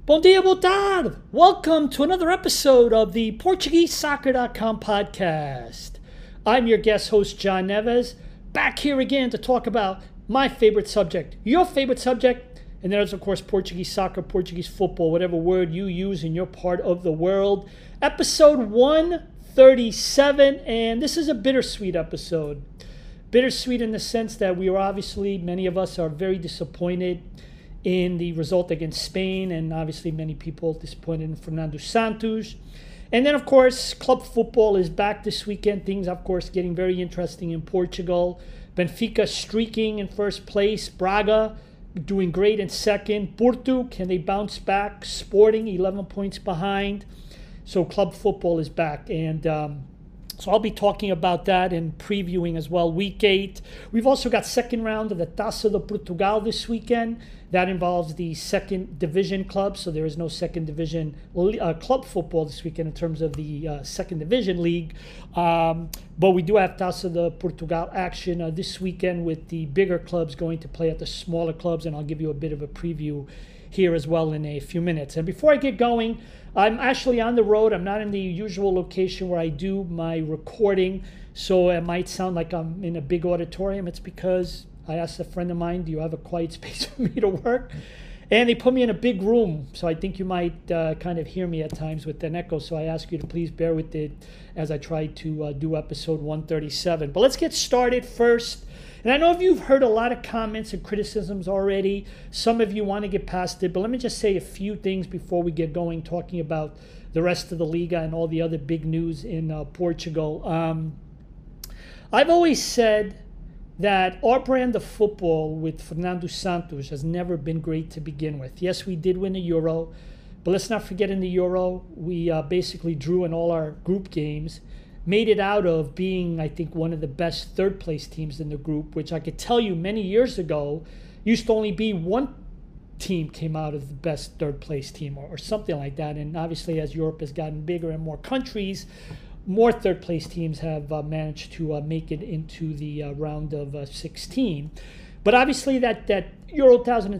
Bom dia, boa tarde. Welcome to another episode of the PortugueseSoccer.com podcast. I'm your guest host, John Neves, back here again to talk about my favorite subject, your favorite subject, and that is, of course, Portuguese soccer, Portuguese football, whatever word you use in your part of the world. Episode 137, and this is a bittersweet episode. Bittersweet in the sense that we are obviously, many of us are very disappointed in the result against Spain, and obviously many people disappointed in Fernando Santos. And then, of course, club football is back this weekend. Things, of course, getting very interesting in Portugal. Benfica streaking in first place. Braga doing great in second. Porto, can they bounce back? Sporting, 11 points behind. So club football is back. And so I'll be talking about that and previewing as well Week 8. We've also got second round of the Taça de Portugal this weekend. That involves the second division clubs, so there is no second division club football this weekend in terms of the second division league. But we do have Taça de Portugal action this weekend with the bigger clubs going to play at the smaller clubs, and I'll give you a bit of a preview here as well in a few minutes. And before I get going, I'm actually on the road. I'm not in the usual location where I do my recording, so it might sound like I'm in a big auditorium. It's because I asked a friend of mine, do you have a quiet space for me to work? And they put me in a big room, so I think you might kind of hear me at times with an echo, so I ask you to please bear with it as I try to do episode 137. But let's get started first. And I know you've heard a lot of comments and criticisms already. Some of you want to get past it, but let me just say a few things before we get going, talking about the rest of the Liga and all the other big news in Portugal. I've always said that our brand of football with Fernando Santos has never been great to begin with. Yes, we did win the Euro, but let's not forget in the Euro, we basically drew in all our group games, made it out of being, I think, one of the best third-place teams in the group, which I could tell you many years ago used to only be one team came out of the best third-place team or something like that. And obviously, as Europe has gotten bigger and more countries, more third-place teams have managed to make it into the round of 16. But obviously that Euro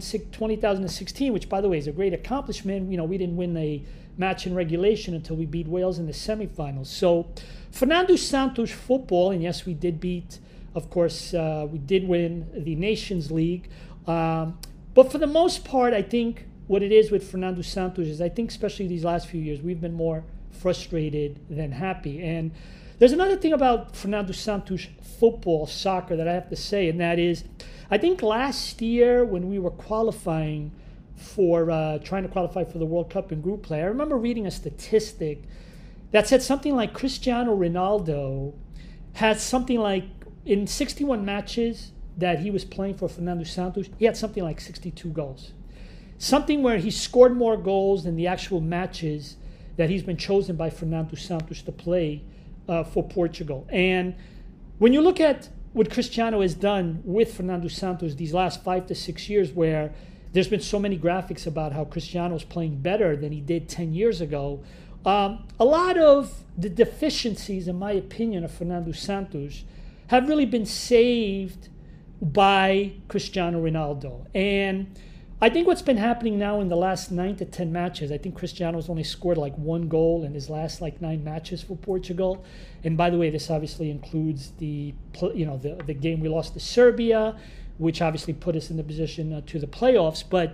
2016, which, by the way, is a great accomplishment, we didn't win a match in regulation until we beat Wales in the semifinals. So Fernando Santos football, and yes, we did beat, of course, we did win the Nations League. But for the most part, I think what it is with Fernando Santos is, I think especially these last few years, we've been more frustrated than happy. And there's another thing about Fernando Santos football, soccer, that I have to say, and that is, I think last year when we were qualifying for, trying to qualify for the World Cup in group play, I remember reading a statistic that said something like Cristiano Ronaldo had something like, in 61 matches that he was playing for Fernando Santos, he had something like 62 goals. Something where he scored more goals than the actual matches that he's been chosen by Fernando Santos to play for Portugal. And when you look at what Cristiano has done with Fernando Santos these last 5 to 6 years, where there's been so many graphics about how Cristiano is playing better than he did 10 years ago, a lot of the deficiencies, in my opinion, of Fernando Santos have really been saved by Cristiano Ronaldo. And I think what's been happening now in the last 9 to 10 matches, I think Cristiano's only scored like 1 goal in his last 9 matches for Portugal. And by the way, this obviously includes the game we lost to Serbia, which obviously put us in the position to the playoffs. But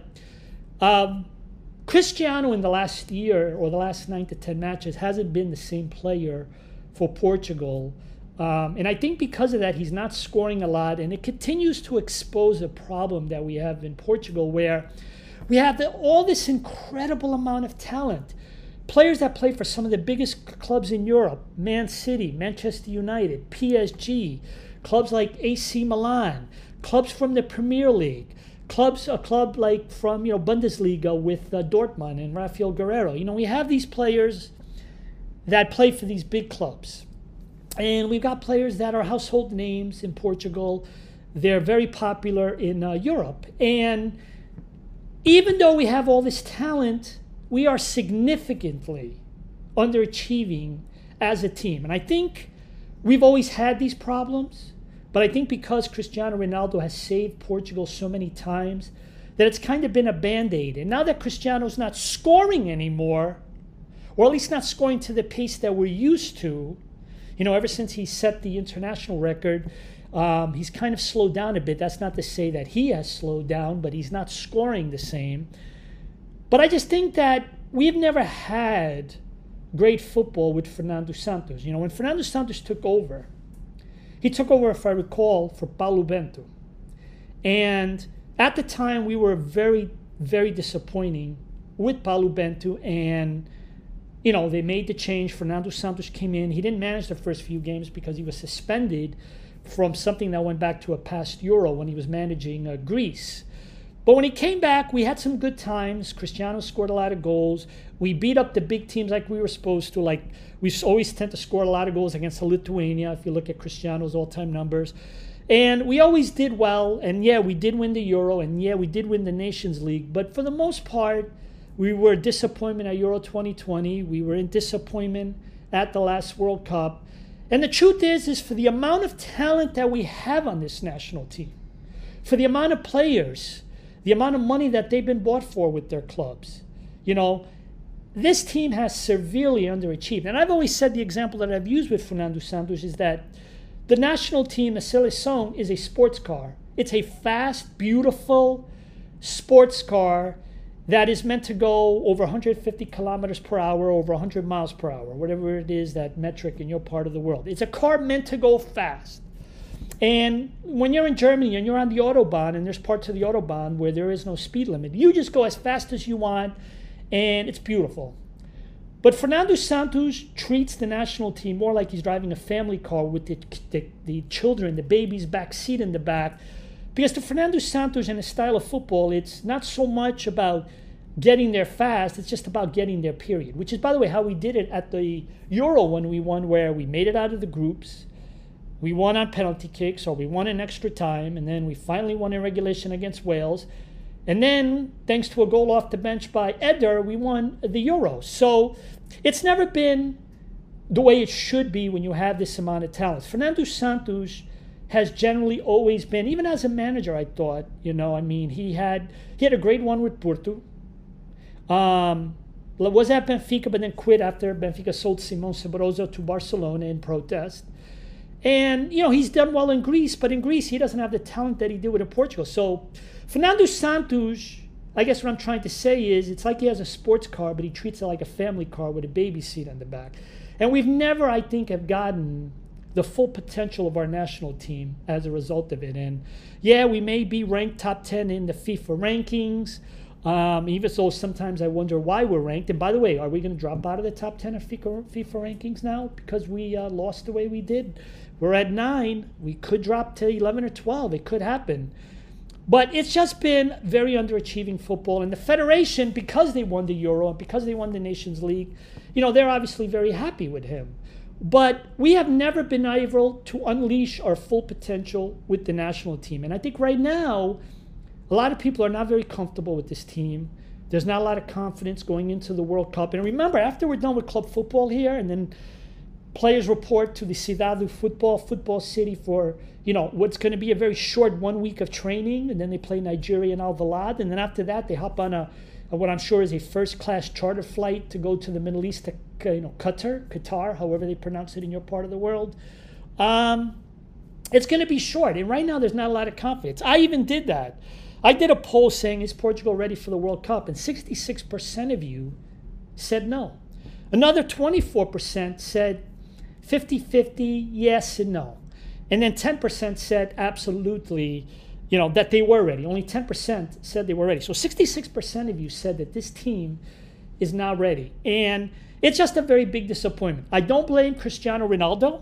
Cristiano in the last year or the last 9 to 10 matches hasn't been the same player for Portugal. And I think because of that, he's not scoring a lot, and it continues to expose a problem that we have in Portugal, where we have all this incredible amount of talent. Players that play for some of the biggest clubs in Europe, Man City, Manchester United, PSG, clubs like AC Milan, clubs from the Premier League, a club like from Bundesliga with Dortmund and Rafael Guerreiro. We have these players that play for these big clubs. And we've got players that are household names in Portugal. They're very popular in Europe. And even though we have all this talent, we are significantly underachieving as a team. And I think we've always had these problems. But I think because Cristiano Ronaldo has saved Portugal so many times, that it's kind of been a Band-Aid. And now that Cristiano's not scoring anymore, or at least not scoring to the pace that we're used to, ever since he set the international record, he's kind of slowed down a bit. That's not to say that he has slowed down, but he's not scoring the same. But I just think that we've never had great football with Fernando Santos. When Fernando Santos took over, he took over, if I recall, for Paulo Bento. And at the time, we were very, very disappointing with Paulo Bento. And, they made the change. Fernando Santos came in. He didn't manage the first few games because he was suspended from something that went back to a past Euro when he was managing Greece. But when he came back, we had some good times. Cristiano scored a lot of goals. We beat up the big teams like we were supposed to. Like we always tend to score a lot of goals against Lithuania, if you look at Cristiano's all-time numbers. And we always did well. And yeah, we did win the Euro. And yeah, we did win the Nations League. But for the most part, we were a disappointment at Euro 2020. We were in disappointment at the last World Cup. And the truth is for the amount of talent that we have on this national team, for the amount of players, the amount of money that they've been bought for with their clubs, this team has severely underachieved. And I've always said the example that I've used with Fernando Santos is that the national team, the Seleção, is a sports car. It's a fast, beautiful sports car that is meant to go over 150 kilometers per hour, over 100 miles per hour, whatever it is, that metric in your part of the world. It's a car meant to go fast. And when you're in Germany and you're on the Autobahn, and there's parts of the Autobahn where there is no speed limit, you just go as fast as you want, and it's beautiful. But Fernando Santos treats the national team more like he's driving a family car with the children, the baby's back seat in the back. Because to Fernando Santos and his style of football, it's not so much about getting there fast, it's just about getting there, period. Which is, by the way, how we did it at the Euro when we won, where we made it out of the groups. We won on penalty kicks, or we won in extra time, and then we finally won in regulation against Wales. And then, thanks to a goal off the bench by Eder, we won the Euro. So it's never been the way it should be when you have this amount of talent. Fernando Santos has generally always been, even as a manager, I thought, he had a great one with Porto. Was at Benfica, but then quit after Benfica sold Simon Sabroso to Barcelona in protest. And, he's done well in Greece, but in Greece, he doesn't have the talent that he did in Portugal. So Fernando Santos, I guess what I'm trying to say is, it's like he has a sports car, but he treats it like a family car with a baby seat on the back. And we've never, I think, have gotten the full potential of our national team as a result of it. And yeah, we may be ranked top 10 in the FIFA rankings, even though sometimes I wonder why we're ranked. And by the way, are we going to drop out of the top 10 of FIFA rankings now because we lost the way we did? We're at 9. We could drop to 11 or 12. It could happen. But it's just been very underachieving football. And the Federation, because they won the Euro and because they won the Nations League, they're obviously very happy with him. But we have never been able to unleash our full potential with the national team. And I think right now, a lot of people are not very comfortable with this team. There's not a lot of confidence going into the World Cup. And remember, after we're done with club football here, and then players report to the Cidade do Football City for, what's going to be a very short 1 week of training. And then they play Nigeria and Alvalade. And then after that, they hop on what I'm sure is a first-class charter flight to go to the Middle East, to Qatar, however they pronounce it in your part of the world. It's going to be short. And right now, there's not a lot of confidence. I even did that. I did a poll saying, is Portugal ready for the World Cup? And 66% of you said no. Another 24% said 50-50, yes and no. And then 10% said absolutely, that they were ready. Only 10% said they were ready. So 66% of you said that this team is not ready. And it's just a very big disappointment. I don't blame Cristiano Ronaldo.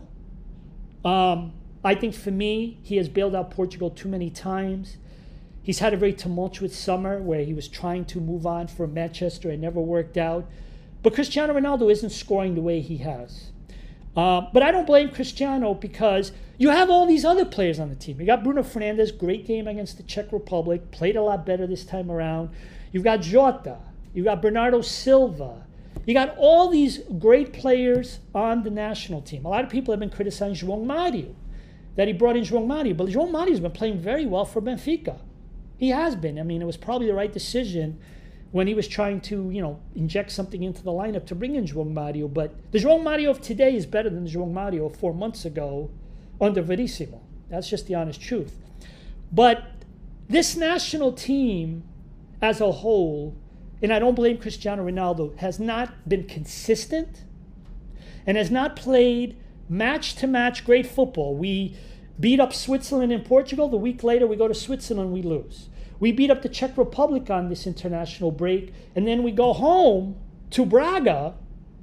I think for me, he has bailed out Portugal too many times. He's had a very tumultuous summer where he was trying to move on from Manchester. It never worked out. But Cristiano Ronaldo isn't scoring the way he has. But I don't blame Cristiano because you have all these other players on the team. You got Bruno Fernandes, great game against the Czech Republic, played a lot better this time around. You've got Jota. You got Bernardo Silva. You got all these great players on the national team. A lot of people have been criticizing João Mário, that he brought in João Mário. But João Mário's been playing very well for Benfica. He has been. I mean, it was probably the right decision when he was trying to, inject something into the lineup to bring in João Mario. But the João Mario of today is better than the João Mario of 4 months ago under Verissimo. That's just the honest truth. But this national team as a whole, and I don't blame Cristiano Ronaldo, has not been consistent and has not played match-to-match great football. We beat up Switzerland and Portugal. The week later, we go to Switzerland, we lose. We beat up the Czech Republic on this international break, and then we go home to Braga,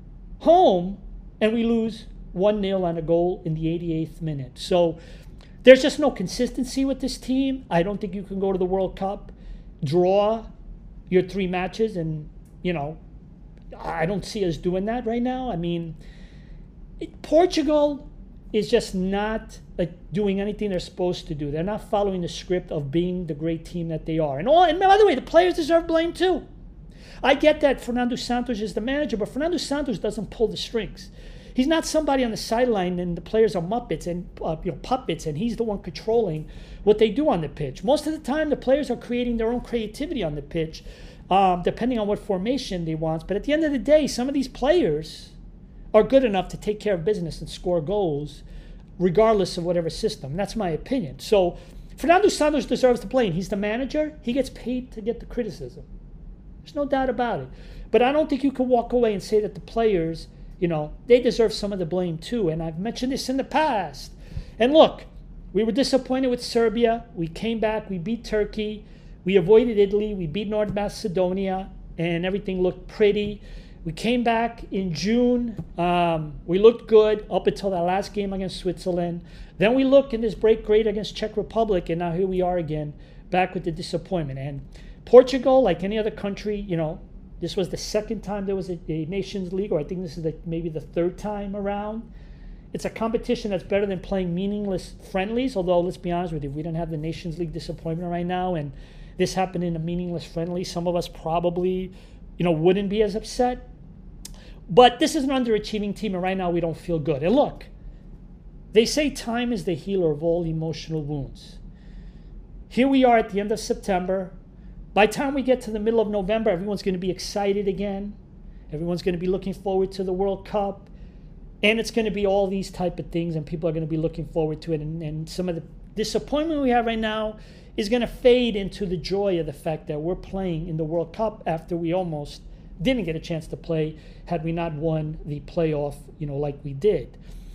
and we lose 1-0 on a goal in the 88th minute. So there's just no consistency with this team. I don't think you can go to the World Cup, draw your 3 matches, and, I don't see us doing that right now. I mean, Portugal is just not doing anything they're supposed to do. They're not following the script of being the great team that they are. And by the way, the players deserve blame too. I get that Fernando Santos is the manager, but Fernando Santos doesn't pull the strings. He's not somebody on the sideline and the players are muppets and puppets, and he's the one controlling what they do on the pitch. Most of the time, the players are creating their own creativity on the pitch, depending on what formation they want. But at the end of the day, some of these players are good enough to take care of business and score goals regardless of whatever system. That's my opinion. So Fernando Santos deserves the blame. He's the manager. He gets paid to get the criticism. There's no doubt about it. But I don't think you can walk away and say that the players, they deserve some of the blame too. And I've mentioned this in the past. And look, we were disappointed with Serbia. We came back. We beat Turkey. We avoided Italy. We beat North Macedonia. And everything looked pretty. We came back in June. We looked good up until that last game against Switzerland. Then we looked in this break great against Czech Republic, and now here we are again, back with the disappointment. And Portugal, like any other country, this was the second time there was a Nations League, or I think this is maybe the 3rd time around. It's a competition that's better than playing meaningless friendlies, although let's be honest with you, if we didn't have the Nations League disappointment right now and this happened in a meaningless friendly, some of us probably wouldn't be as upset. But this is an underachieving team, and right now we don't feel good. And look, they say time is the healer of all emotional wounds. Here we are at the end of September. By the time we get to the middle of November, everyone's going to be excited again. Everyone's going to be looking forward to the World Cup. And it's going to be all these type of things, and people are going to be looking forward to it. And some of the disappointment we have right now is going to fade into the joy of the fact that we're playing in the World Cup after we almost didn't get a chance to play had we not won the playoff, like we did.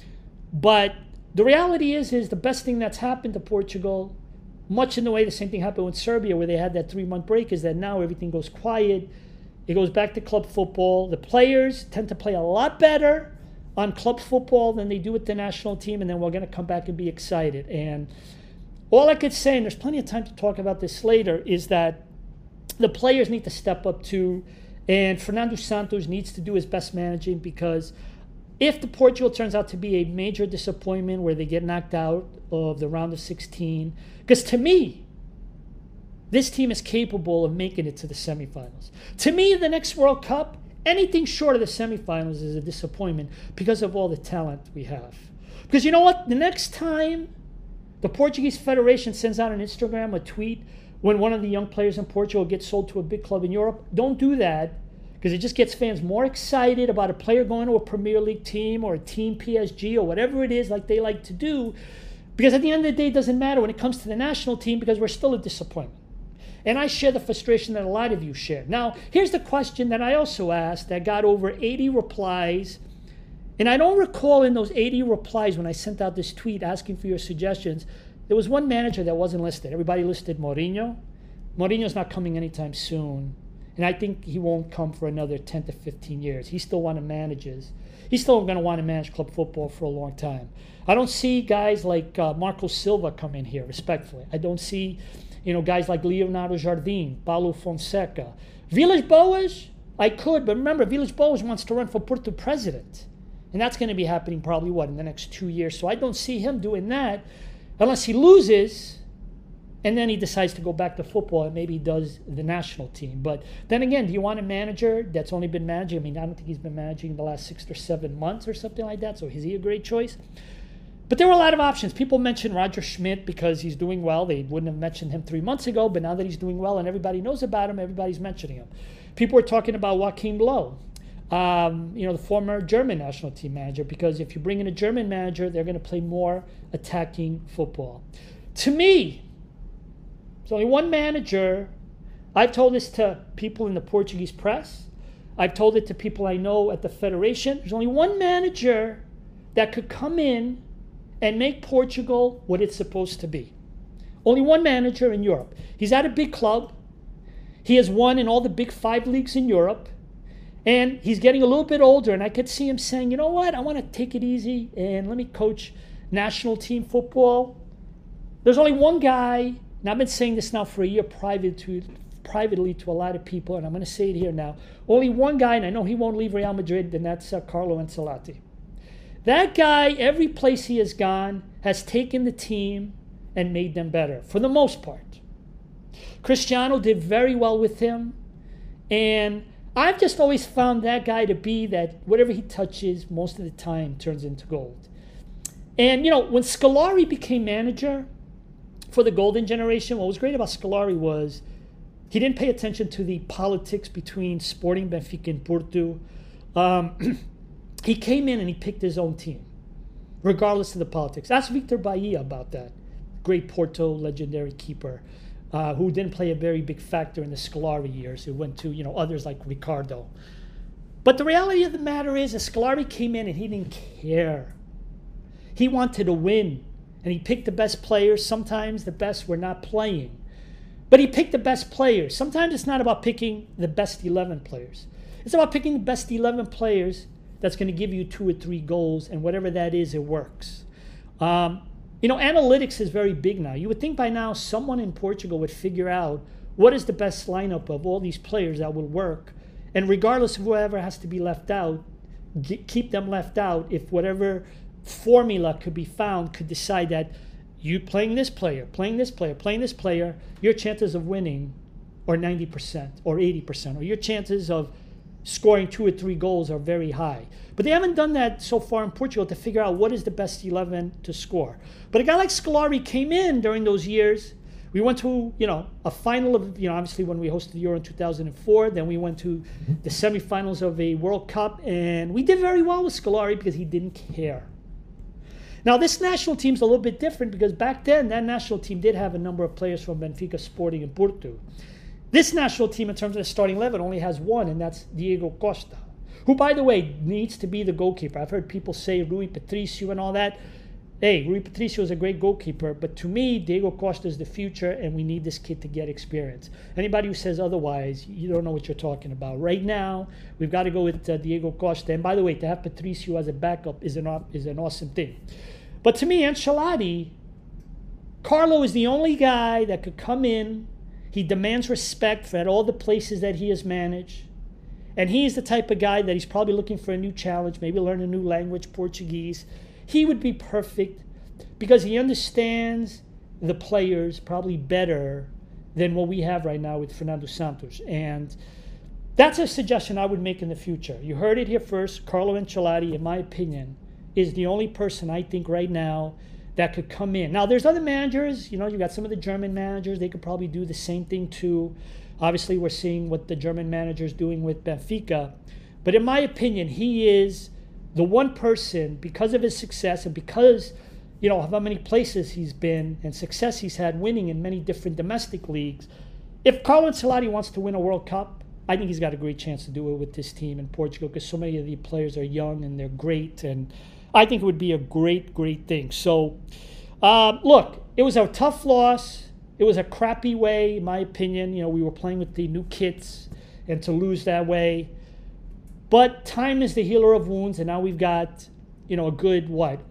But the reality is the best thing that's happened to Portugal, much in the way the same thing happened with Serbia, where they had that 3-month break, is that now everything goes quiet. It goes back to club football. The players tend to play a lot better on club football than they do with the national team, and then we're going to come back and be excited. And all I could say, and there's plenty of time to talk about this later, is that the players need to step up too, and Fernando Santos needs to do his best managing, because if the Portugal turns out to be a major disappointment where they get knocked out of the round of 16, because to me, this team is capable of making it to the semifinals. To me, the next World Cup, anything short of the semifinals is a disappointment because of all the talent we have. Because you know what? The next time the Portuguese Federation sends out an Instagram, a tweet, when one of the young players in Portugal gets sold to a big club in Europe, don't do that, because it just gets fans more excited about a player going to a Premier League team or a team PSG or whatever it is like they like to do, because at the end of the day, it doesn't matter when it comes to the national team, because we're still a disappointment. And I share the frustration that a lot of you share. Now, here's the question that I also asked that got over 80 replies. And I don't recall in those 80 replies when I sent out this tweet asking for your suggestions, there was one manager that wasn't listed. Everybody listed Mourinho. Mourinho's not coming anytime soon. And I think he won't come for another 10 to 15 years. He still going to manage club football for a long time. I don't see guys like Marco Silva come in here, respectfully. I don't see guys like Leonardo Jardim, Paulo Fonseca. Villas-Boas, I could, but remember, Villas-Boas wants to run for Porto president. And that's going to be happening probably, in the next 2 years. So I don't see him doing that unless he loses and then he decides to go back to football and maybe he does the national team. But then again, do you want a manager that's only been managing? I don't think he's been managing the last 6 or 7 months or something like that. So is he a great choice? But there were a lot of options. People mentioned Roger Schmidt because he's doing well. They wouldn't have mentioned him 3 months ago, but now that he's doing well and everybody knows about him, everybody's mentioning him. People were talking about Joachim Low, the former German national team manager, because if you bring in a German manager, they're going to play more attacking football. To me, there's only one manager. I've told this to people in the Portuguese press. I've told it to people I know at the Federation. There's only one manager that could come in and make Portugal what it's supposed to be. Only one manager in Europe. He's at a big club. He has won in all the big 5 leagues in Europe. And he's getting a little bit older, and I could see him saying, you know what, I want to take it easy and let me coach national team football. There's only one guy, and I've been saying this now for a year privately to a lot of people, and I'm going to say it here now. Only one guy, and I know he won't leave Real Madrid, and that's Carlo Ancelotti. That guy, every place he has gone, has taken the team and made them better, for the most part. Cristiano did very well with him, and I've just always found that guy to be that whatever he touches, most of the time turns into gold. And, when Scolari became manager for the Golden Generation, what was great about Scolari was he didn't pay attention to the politics between Sporting, Benfica, and Porto. He came in and he picked his own team, regardless of the politics. Ask Victor Bahia about that. Great Porto legendary keeper who didn't play a very big factor in the Scolari years. Who went to others like Ricardo. But the reality of the matter is that Scolari came in and he didn't care. He wanted to win, and he picked the best players. Sometimes the best were not playing. But he picked the best players. Sometimes it's not about picking the best 11 players. It's about picking the best 11 players that's going to give you 2 or 3 goals, and whatever that is, it works. Analytics is very big now. You would think by now someone in Portugal would figure out what is the best lineup of all these players that will work, and regardless of whoever has to be left out, keep them left out if whatever formula could be found could decide that you playing this player, your chances of winning are 90% or 80%, or your chances of scoring 2 or 3 goals are very high. But they haven't done that so far in Portugal to figure out what is the best 11 to score. But a guy like Scolari came in during those years. We went to, a final of, obviously when we hosted the Euro in 2004, then we went to the semifinals of a World Cup, and we did very well with Scolari because he didn't care. Now, this national team's a little bit different because back then, that national team did have a number of players from Benfica, Sporting, and Porto. This national team, in terms of the starting 11, only has one, and that's Diego Costa, who, by the way, needs to be the goalkeeper. I've heard people say Rui Patricio and all that. Hey, Rui Patricio is a great goalkeeper, but to me, Diego Costa is the future, and we need this kid to get experience. Anybody who says otherwise, you don't know what you're talking about. Right now, we've got to go with Diego Costa. And by the way, to have Patricio as a backup is an awesome thing. But to me, Ancelotti, Carlo is the only guy that could come in. He demands respect for all the places that he has managed. And he's the type of guy that he's probably looking for a new challenge, maybe learn a new language, Portuguese. He would be perfect because he understands the players probably better than what we have right now with Fernando Santos. And that's a suggestion I would make in the future. You heard it here first. Carlo Ancelotti, in my opinion, is the only person I think right now that could come in. Now, there's other managers. You got some of the German managers. They could probably do the same thing too. Obviously, we're seeing what the German manager is doing with Benfica. But in my opinion, he is the one person, because of his success and because, of how many places he's been and success he's had winning in many different domestic leagues. If Carlo Ancelotti wants to win a World Cup, I think he's got a great chance to do it with this team in Portugal because so many of the players are young and they're great. And I think it would be a great, great thing. So, look, it was a tough loss. It was a crappy way, in my opinion. We were playing with the new kits, and to lose that way. But time is the healer of wounds, and now we've got, a good,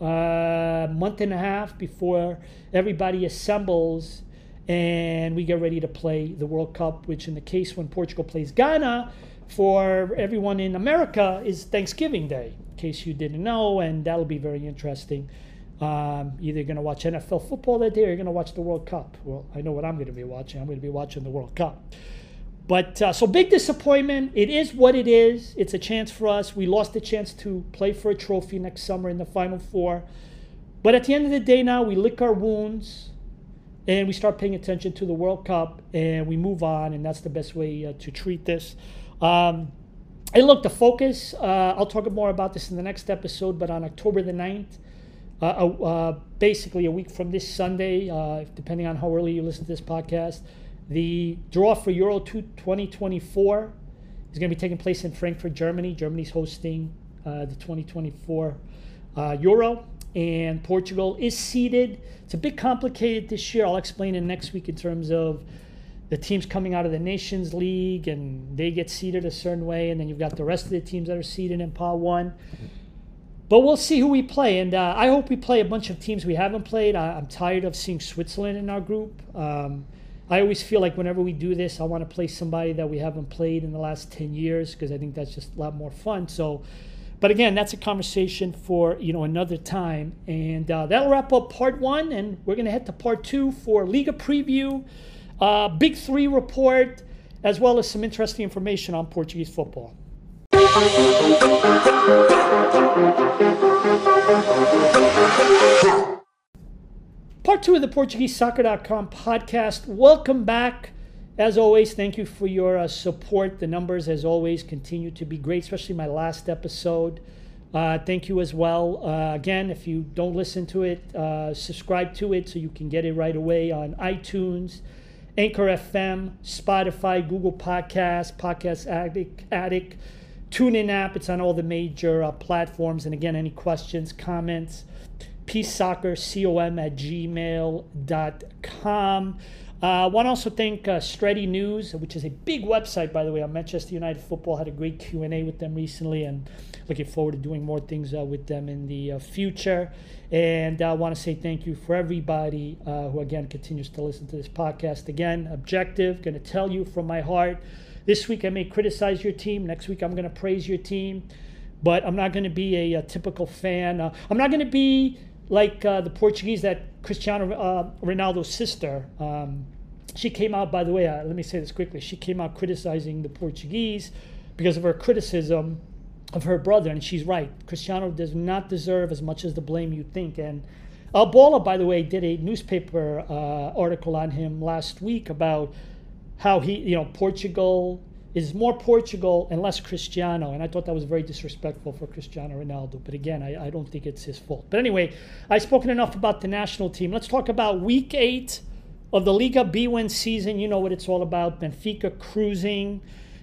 month and a half before everybody assembles and we get ready to play the World Cup, which in the case when Portugal plays Ghana, for everyone in America, is Thanksgiving Day, in case you didn't know, and that'll be very interesting. Either going to watch NFL football that day or you're going to watch the World Cup. Well, I know what I'm going to be watching. I'm going to be watching the World Cup. But so big disappointment. It is what it is. It's a chance for us. We lost the chance to play for a trophy next summer in the Final Four. But at the end of the day now, we lick our wounds and we start paying attention to the World Cup and we move on, and that's the best way to treat this. And look, the focus, I'll talk more about this in the next episode, but on October the 9th, basically a week from this Sunday, depending on how early you listen to this podcast, the draw for Euro 2024 is going to be taking place in Frankfurt, Germany. Germany's hosting the 2024 Euro, and Portugal is seeded. It's a bit complicated this year. I'll explain it next week in terms of the teams coming out of the Nations League, and they get seeded a certain way, and then you've got the rest of the teams that are seeded in Pot 1. But we'll see who we play, and I hope we play a bunch of teams we haven't played. I'm tired of seeing Switzerland in our group. I always feel like whenever we do this, I want to play somebody that we haven't played in the last 10 years because I think that's just a lot more fun. So, but again, that's a conversation for another time. And that'll wrap up part 1, and we're going to head to part 2 for Liga preview, Big 3 report, as well as some interesting information on Portuguese football. Part 2 of the PortugueseSoccer.com podcast. Welcome back. As always, thank you for your support. The numbers, as always, continue to be great, especially my last episode. Thank you as well. Again, if you don't listen to it, subscribe to it so you can get it right away on iTunes, Anchor FM, Spotify, Google Podcasts, Podcast Addict, TuneIn app. It's on all the major platforms. And again, any questions, comments, peacesoccer.com@gmail.com. I want to also thank Stretty News, which is a big website, by the way, on Manchester United football. Had a great Q&A with them recently, and looking forward to doing more things with them in the future. And I want to say thank you for everybody who, again, continues to listen to this podcast. Again, objective, going to tell you from my heart. This week I may criticize your team. Next week I'm going to praise your team. But I'm not going to be a typical fan. I'm not going to be like the Portuguese that Cristiano Ronaldo's sister. She came out, by the way, let me say this quickly. She came out criticizing the Portuguese because of her criticism of her brother. And she's right. Cristiano does not deserve as much as the blame you think. And Bola, by the way, did a newspaper article on him last week about how Portugal is more Portugal and less Cristiano. And I thought that was very disrespectful for Cristiano Ronaldo. But again, I don't think it's his fault. But anyway, I've spoken enough about the national team. Let's talk about week 8 of the Liga B1 season. You know what it's all about. Benfica cruising.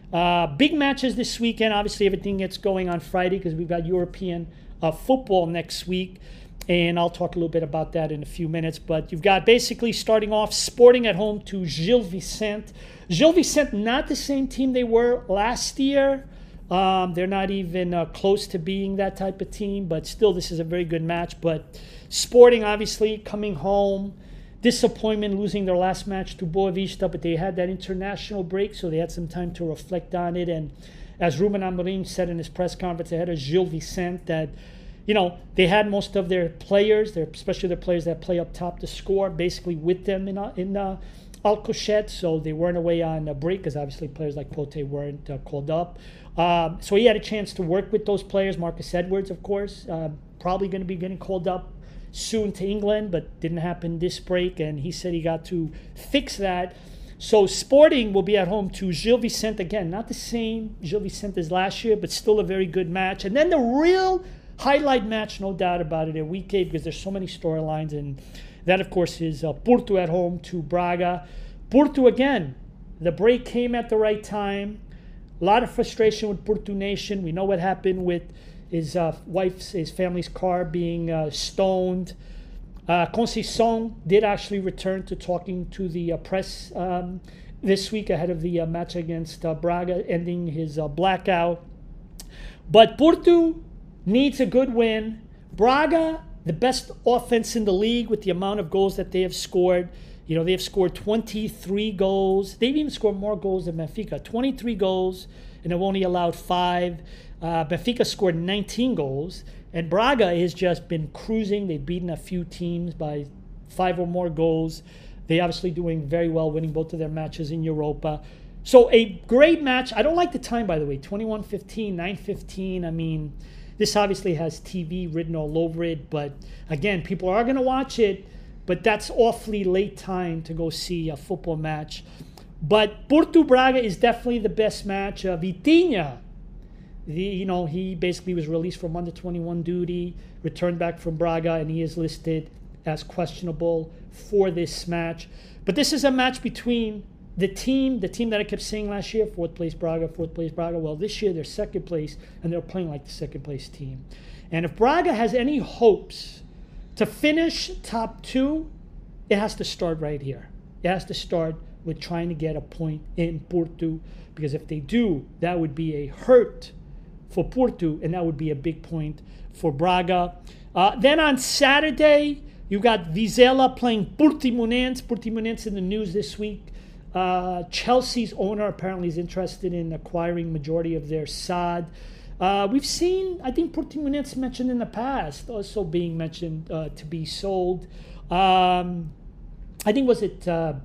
Big matches this weekend. Obviously, everything gets going on Friday because we've got European football next week. And I'll talk a little bit about that in a few minutes. But you've got basically starting off Sporting at home to Gil Vicente. Gil Vicente, not the same team they were last year. They're not even close to being that type of team. But still, this is a very good match. But Sporting, obviously, coming home. Disappointment losing their last match to Boavista. But they had that international break, so they had some time to reflect on it. And as Ruben Amorim said in his press conference ahead of Gil Vicente, that they had most of their players, especially their players that play up top to score, basically with them in Alcochete, so they weren't away on a break because obviously players like Pote weren't called up. So he had a chance to work with those players. Marcus Edwards, of course, probably going to be getting called up soon to England, but didn't happen this break, and he said he got to fix that. So Sporting will be at home to Gil Vicente again. Not the same Gil Vicente as last year, but still a very good match. And then the real highlight match, no doubt about it, at week 8, because there's so many storylines, and that, of course, is Porto at home to Braga. Porto, again, the break came at the right time. A lot of frustration with Porto Nation. We know what happened with his family's car being stoned. Conceição did actually return to talking to the press this week ahead of the match against Braga, ending his blackout. But Porto needs a good win. Braga, the best offense in the league with the amount of goals that they have scored. They have scored 23 goals. They've even scored more goals than Benfica. 23 goals, and have only allowed 5. Benfica scored 19 goals, and Braga has just been cruising. They've beaten a few teams by 5 or more goals. They're obviously doing very well, winning both of their matches in Europa. So a great match. I don't like the time, by the way, 21:15, 9:15. I mean, This obviously has TV written all over it, but again, people are going to watch it, but that's awfully late time to go see a football match. But Porto Braga is definitely the best match. Vitinha, he basically was released from under 21 duty, returned back from Braga, and he is listed as questionable for this match. But this is a match between the team that I kept saying last year, fourth place Braga. Well, this year they're second place, and they're playing like the second place team. And if Braga has any hopes to finish top 2, it has to start right here. It has to start with trying to get a point in Porto, because if they do, that would be a hurt for Porto, and that would be a big point for Braga. Then on Saturday, you got Vizela playing Portimonense. Portimonense in the news this week. Chelsea's owner apparently is interested in acquiring majority of their SAD. We've seen, I think, Portimonense mentioned in the past, also being mentioned to be sold. I think was it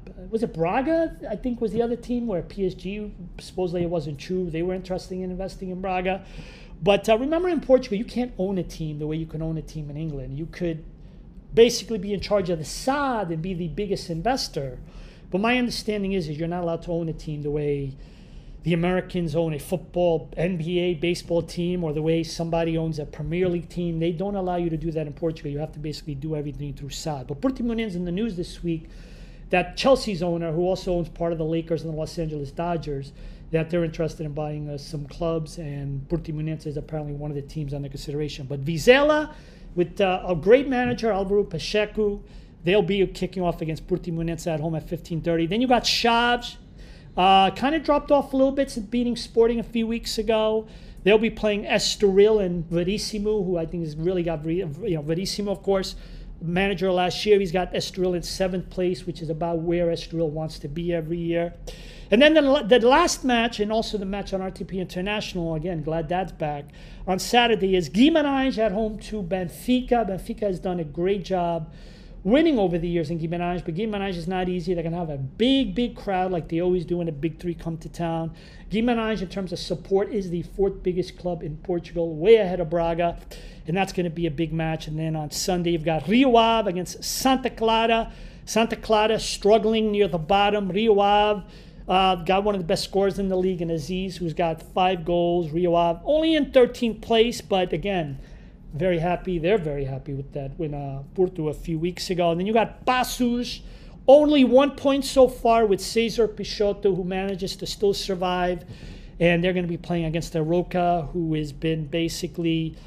Braga? I think was the other team where PSG, supposedly it wasn't true. They were interested in investing in Braga. But remember, in Portugal, you can't own a team the way you can own a team in England. You could basically be in charge of the SAD and be the biggest investor. But my understanding is you're not allowed to own a team the way the Americans own a football, NBA, baseball team, or the way somebody owns a Premier League team. They don't allow you to do that in Portugal. You have to basically do everything through SAD. But Portimonense in the news this week that Chelsea's owner, who also owns part of the Lakers and the Los Angeles Dodgers, that they're interested in buying some clubs, and Portimonense is apparently one of the teams under consideration. But Vizela, with a great manager, Alvaro Pacheco, they'll be kicking off against Portimonense at home at 15:30. Then you got Chaves. Kind of dropped off a little bit since beating Sporting a few weeks ago. They'll be playing Estoril and Verissimo, who I think has really got, Verissimo, of course, manager last year. He's got Estoril in 7th place, which is about where Estoril wants to be every year. And then the last match, and also the match on RTP International, again, glad that's back, on Saturday is Guimarães at home to Benfica. Benfica has done a great job winning over the years in Guimarães, but Guimarães is not easy. They're going to have a big crowd like they always do when the big three come to town. Guimarães, in terms of support, is the 4th biggest club in Portugal, way ahead of Braga, and that's going to be a big match. And then on Sunday, you've got Rio Ave against Santa Clara. Santa Clara struggling near the bottom. Rio Ave got one of the best scorers in the league in Aziz, who's got 5 goals. Rio Ave only in 13th place, but again, very happy. They're very happy with that win Porto a few weeks ago. And then you got Passos, only 1 point so far with Cesar Peixoto, who manages to still survive. And they're going to be playing against Aroca, who has been basically,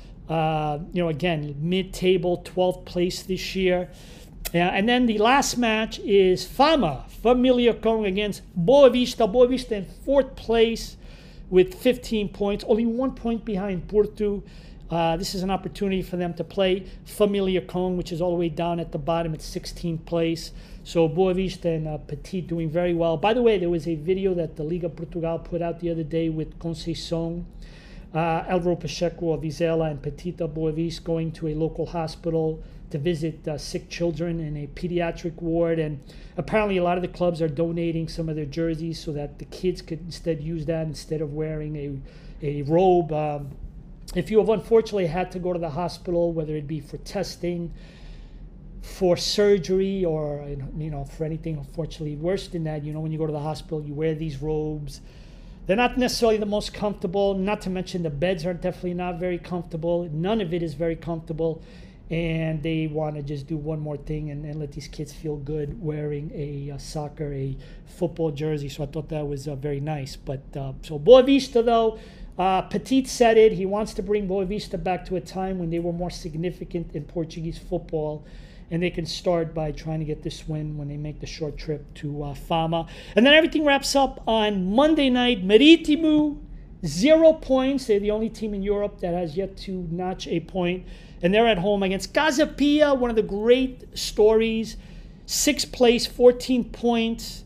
again, mid-table, 12th place this year. And then the last match is Familia Kong against Boa Vista. Boa Vista in 4th place with 15 points, only 1 point behind Porto. This is an opportunity for them to play Familia Kong, which is all the way down at the bottom at 16th place. So Boa Vista and Petit doing very well. By the way, there was a video that the Liga Portugal put out the other day with Conceição, Alvaro Pacheco of Vizela, and Petit of Boa Vista going to a local hospital to visit sick children in a pediatric ward. And apparently a lot of the clubs are donating some of their jerseys so that the kids could instead use that instead of wearing a robe. If you have unfortunately had to go to the hospital, whether it be for testing, for surgery, or for anything unfortunately worse than that, when you go to the hospital, you wear these robes. They're not necessarily the most comfortable, not to mention the beds are definitely not very comfortable. None of it is very comfortable. And they want to just do one more thing and let these kids feel good wearing a football jersey. So I thought that was very nice. But so Boa Vista, though, Petit said it. He wants to bring Boa Vista back to a time when they were more significant in Portuguese football. And they can start by trying to get this win when they make the short trip to Fama. And then everything wraps up on Monday night. Marítimo, 0 points. They're the only team in Europe that has yet to notch a point. And they're at home against Casa Pia, one of the great stories. 6th place, 14 points.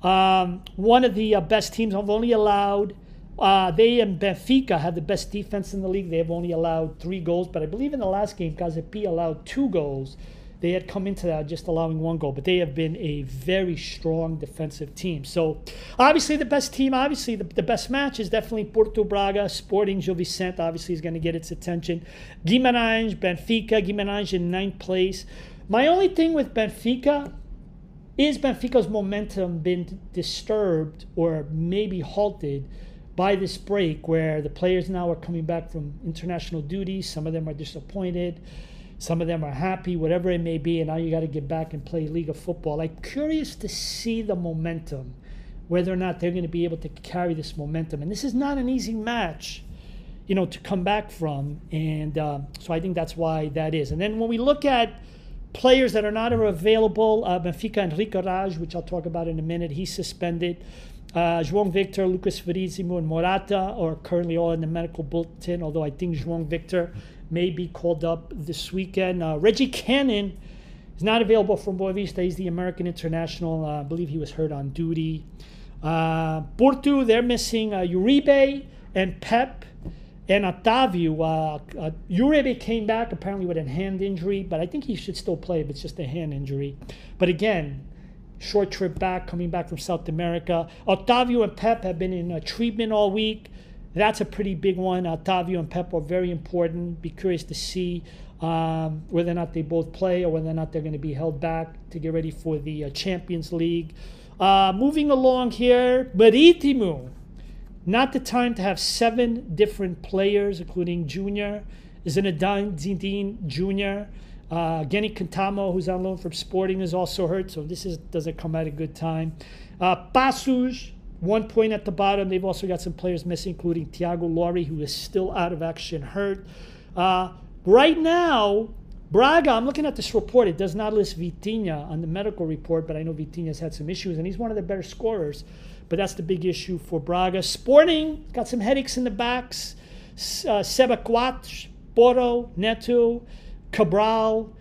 One of the best teams. Have only allowed, they and Benfica have the best defense in the league. They have only allowed 3 goals. But I believe in the last game, Casa Pia allowed 2 goals. They had come into that just allowing 1 goal, but they have been a very strong defensive team. So obviously the best team, obviously the best match is definitely Porto Braga. Sporting Gil Vicente obviously is going to get its attention. Guimarães, Benfica. Guimarães in 9th place. My only thing with Benfica is Benfica's momentum been disturbed or maybe halted by this break where the players now are coming back from international duties. Some of them are disappointed. Some of them are happy, whatever it may be, and now you got to get back and play League of Football. I'm curious to see the momentum, whether or not they're going to be able to carry this momentum. And this is not an easy match, to come back from. And so I think that's why that is. And then when we look at players that are not available, Benfica, Enrique Raj, which I'll talk about in a minute, he's suspended. João Victor, Lucas Veríssimo, and Morata are currently all in the medical bulletin, although I think João Victor may be called up this weekend. Reggie Cannon is not available from Boavista. He's the American international. I believe he was hurt on duty. Porto, they're missing Uribe and Pep and Otavio. Uribe came back apparently with a hand injury, but I think he should still play if it's just a hand injury. But again, short trip back, coming back from South America. Otavio and Pep have been in treatment all week. That's a pretty big one. Otavio and Pep are very important. Be curious to see whether or not they both play or whether or not they're going to be held back to get ready for the Champions League. Moving along here, Marítimo. Not the time to have 7 different players, including Junior, Zinedine Zidane Jr., Geni Cantamo, who's on loan from Sporting, is also hurt, so this doesn't come at a good time. Passos, 1 point at the bottom. They've also got some players missing, including Thiago Lori, who is still out of action, hurt. Right now, Braga, I'm looking at this report. It does not list Vitinha on the medical report, but I know Vitinha's had some issues, and he's one of the better scorers. But that's the big issue for Braga. Sporting got some headaches in the backs. Seba Quatro, Porro, Neto, Cabral,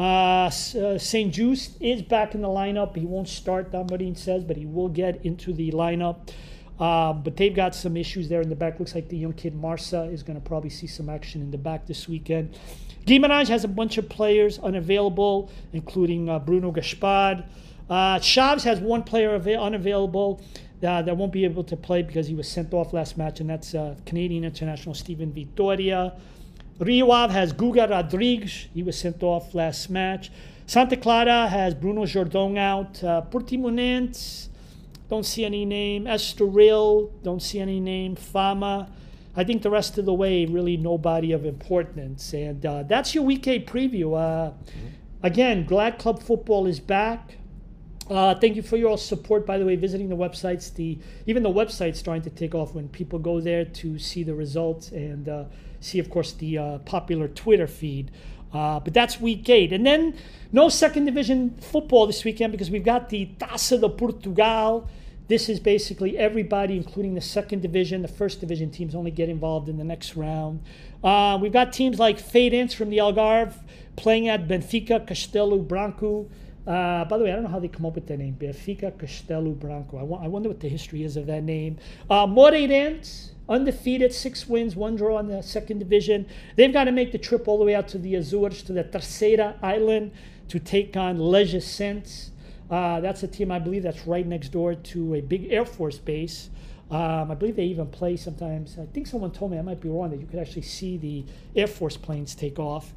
St. Just is back in the lineup. He won't start, Damarin says, but he will get into the lineup. But they've got some issues there in the back. Looks like the young kid Marsa is going to probably see some action in the back this weekend. Guimarães has a bunch of players unavailable, including Bruno Gaspard. Chaves has 1 player unavailable that won't be able to play because he was sent off last match, and that's Canadian international Steven Vitória. Rio Ave has Guga Rodrigues. He was sent off last match. Santa Clara has Bruno Jordão out. Portimonense, don't see any name. Estoril, don't see any name. Fama. I think the rest of the way, really nobody of importance. And that's your Week 8 preview. Again, glad club football is back. Thank you for your support, by the way, visiting the websites. Even the website's starting to take off when people go there to see the results and see, of course, the popular Twitter feed. But that's Week 8. And then no second division football this weekend because we've got the Taça de Portugal. This is basically everybody, including the second division. The first division teams only get involved in the next round. We've got teams like Farense from the Algarve playing at Benfica Castelo Branco. By the way, I don't know how they come up with that name, Benfica Castelo Branco. I wonder what the history is of that name. Moreirense, undefeated, 6 wins, 1 draw in the second division. They've got to make the trip all the way out to the Azores, to the Terceira Island, to take on Legicense. That's a team, I believe, that's right next door to a big Air Force base. I believe they even play sometimes. I think someone told me, I might be wrong, that you could actually see the Air Force planes take off.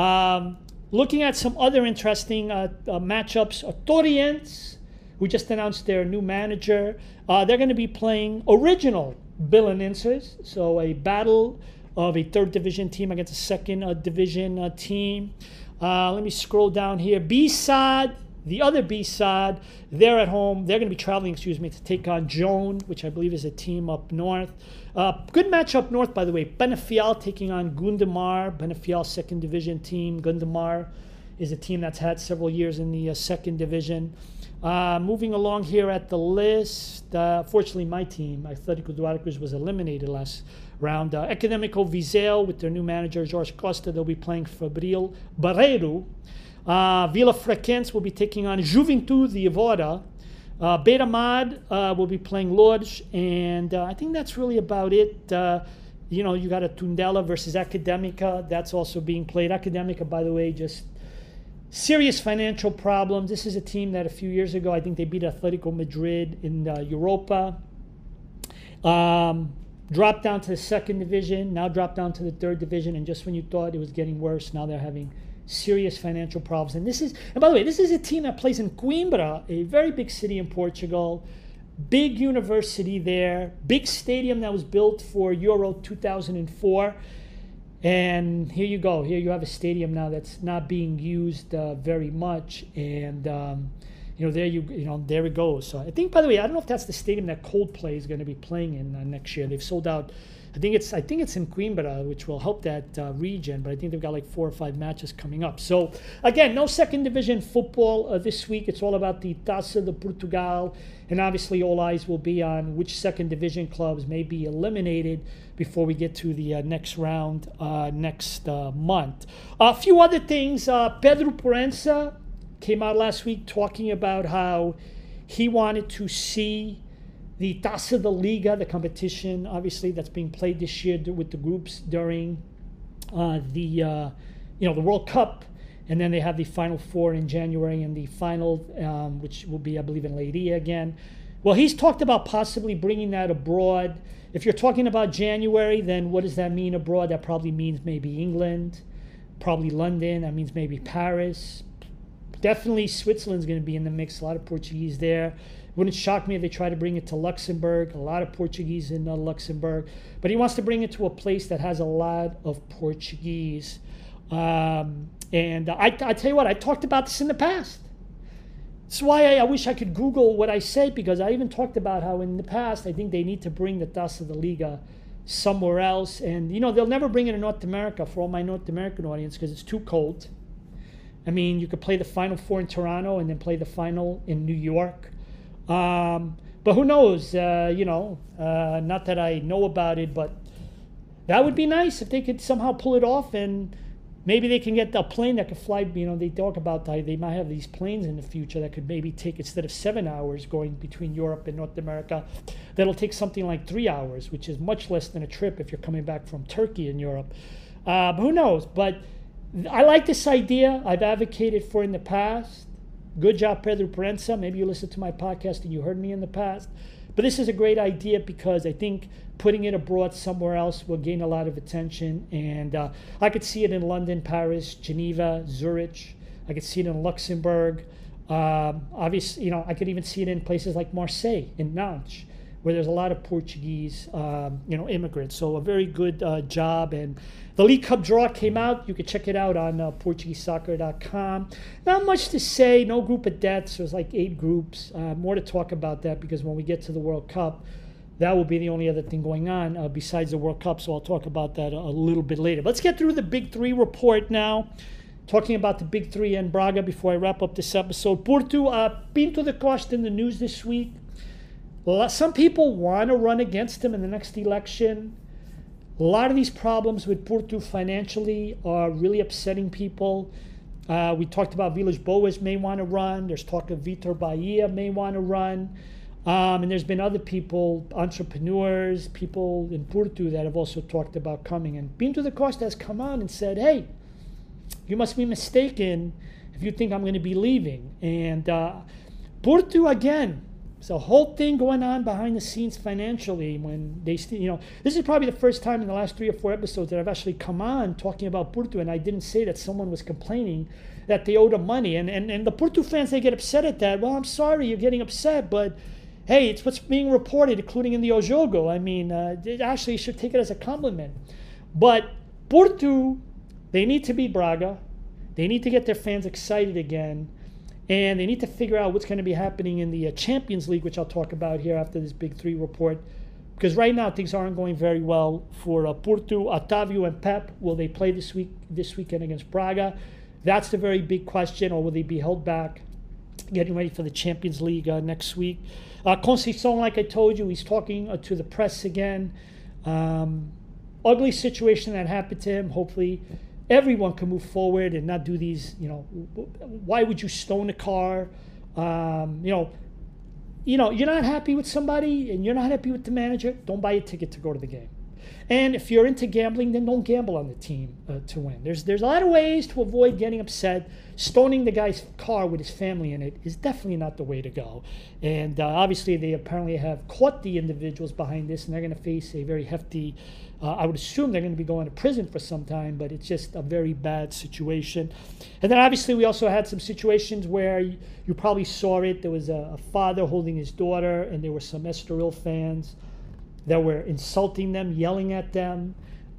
Looking at some other interesting matchups, Torreense, who just announced their new manager, they're going to be playing original Belenenses, so a battle of a third division team against a second division team. Let me scroll down here. B-SAD, the other B-SAD, they're at home. They're going to be traveling, to take on Joan, which I believe is a team up north. Good match up north, by the way. Penafiel taking on Gondomar. Penafiel, second division team. Gondomar is a team that's had several years in the second division. Moving along here at the list, fortunately my team, Atlético Duarte Cruz, was eliminated last round. Académico Viseu, with their new manager, Jorge Costa, they'll be playing Fabril Barreiro. Vila Frequense will be taking on Juventude de Évora. Beira-Mar will be playing Lourdes, and I think that's really about it. You got a Tondela versus Académica. That's also being played. Académica, by the way, just serious financial problems. This is a team that a few years ago, I think they beat Atletico Madrid in Europa. Dropped down to the second division, now dropped down to the third division, and just when you thought it was getting worse, now they're having serious financial problems. And by the way, this is a team that plays in Coimbra, a very big city in Portugal, big university there, big stadium that was built for Euro 2004. And here you go. Here you have a stadium now that's not being used very much, and there it goes. So I think, by the way, I don't know if that's the stadium that Coldplay is going to be playing in next year. They've sold out. I think it's in Coimbra, which will help that region. But I think they've got like 4 or 5 matches coming up. So again, no second division football this week. It's all about the Taça de Portugal, and obviously all eyes will be on which second division clubs may be eliminated before we get to the next round next month. A few other things. Pedro Proença came out last week talking about how he wanted to see the Taça de Liga, the competition, obviously, that's being played this year with the groups during the World Cup. And then they have the Final Four in January and the final, which will be, I believe, in Leiria again. Well, he's talked about possibly bringing that abroad. If you're talking about January, then what does that mean abroad? That probably means maybe England, probably London. That means maybe Paris. Definitely Switzerland's going to be in the mix. A lot of Portuguese there. Wouldn't shock me if they try to bring it to Luxembourg. A lot of Portuguese in Luxembourg. But he wants to bring it to a place that has a lot of Portuguese. And I tell you what, I talked about this in the past. That's why I wish I could Google what I say, because I even talked about how in the past I think they need to bring the Taça de Liga somewhere else. And, they'll never bring it to North America for all my North American audience because it's too cold. I mean, you could play the Final Four in Toronto and then play the final in New York. But who knows, not that I know about it, but that would be nice if they could somehow pull it off, and maybe they can get a plane that could fly. They talk about that they might have these planes in the future that could maybe take, instead of 7 hours going between Europe and North America, that'll take something like 3 hours, which is much less than a trip if you're coming back from Turkey in Europe. But who knows? But I like this idea. I've advocated for it in the past. Good job, Pedro Proença. Maybe you listened to my podcast and you heard me in the past. But this is a great idea because I think putting it abroad somewhere else will gain a lot of attention. And I could see it in London, Paris, Geneva, Zurich. I could see it in Luxembourg. Obviously, I could even see it in places like Marseille, in Nantes, where there's a lot of Portuguese, immigrants. So a very good job. And the League Cup draw came out. You can check it out on PortugueseSoccer.com. Not much to say. No group of deaths. There's like 8 groups. More to talk about that because when we get to the World Cup, that will be the only other thing going on besides the World Cup. So I'll talk about that a little bit later. Let's get through the Big Three report now. Talking about the Big Three and Braga before I wrap up this episode. Porto, Pinto da Costa in the news this week. Some people want to run against him in the next election. A lot of these problems with Porto financially are really upsetting people. We talked about Vilas Boas may want to run. There's talk of Vitor Bahia may want to run. And there's been other people, entrepreneurs, people in Porto that have also talked about coming. And Pinto da Costa has come on and said, hey, you must be mistaken if you think I'm going to be leaving. And Porto, again, there's a whole thing going on behind the scenes financially when they, this is probably the first time in the last 3 or 4 episodes that I've actually come on talking about Porto, and I didn't say that someone was complaining that they owed them money. And the Porto fans, they get upset at that. Well, I'm sorry you're getting upset, but hey, it's what's being reported, including in the O Jogo. I mean, actually, you should take it as a compliment. But Porto, they need to beat Braga. They need to get their fans excited again. And they need to figure out what's going to be happening in the Champions League, which I'll talk about here after this Big Three report. Because right now, things aren't going very well for Porto. Otavio and Pep, will they play this weekend against Braga? That's the very big question. Or will they be held back getting ready for the Champions League next week? Conceição, like I told you, he's talking to the press again. Ugly situation that happened to him. Hopefully everyone can move forward and not do these, why would you stone a car? You're not happy with somebody and you're not happy with the manager, don't buy a ticket to go to the game. And if you're into gambling, then don't gamble on the team to win. There's a lot of ways to avoid getting upset. Stoning the guy's car with his family in it is definitely not the way to go. And obviously, they apparently have caught the individuals behind this, and they're going to face a very hefty, I would assume they're going to be going to prison for some time, but it's just a very bad situation. And then obviously, we also had some situations where you probably saw it. There was a father holding his daughter, and there were some Estoril fans that were insulting them, yelling at them.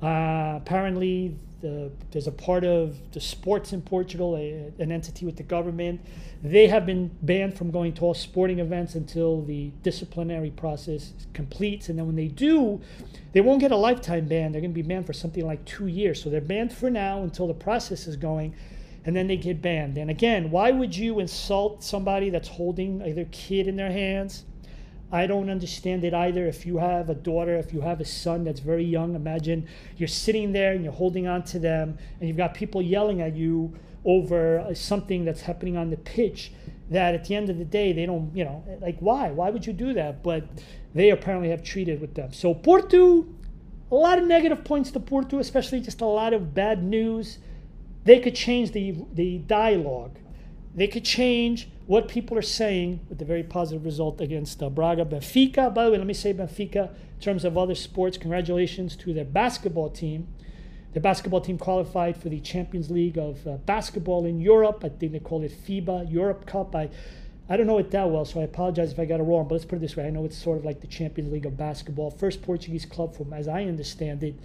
Apparently, there's a part of the sports in Portugal, an entity with the government. They have been banned from going to all sporting events until the disciplinary process completes. And then when they do, they won't get a lifetime ban. They're going to be banned for something like 2 years. So they're banned for now until the process is going, and then they get banned. And again, why would you insult somebody that's holding either kid in their hands? I don't understand it either. If you have a daughter, if you have a son that's very young, imagine you're sitting there and you're holding on to them and you've got people yelling at you over something that's happening on the pitch that at the end of the day, they don't, like why? Why would you do that? But they apparently have treated with them. So Porto, a lot of negative points to Porto, especially just a lot of bad news. They could change the dialogue. They could change what people are saying with the very positive result against Braga. Benfica, by the way, let me say Benfica, in terms of other sports, congratulations to their basketball team. The basketball team qualified for the Champions League of basketball in Europe. I think they call it FIBA Europe Cup. I don't know it that well, so I apologize if I got it wrong, but let's put it this way. I know it's sort of like the Champions League of basketball. First Portuguese club, from as I understand it,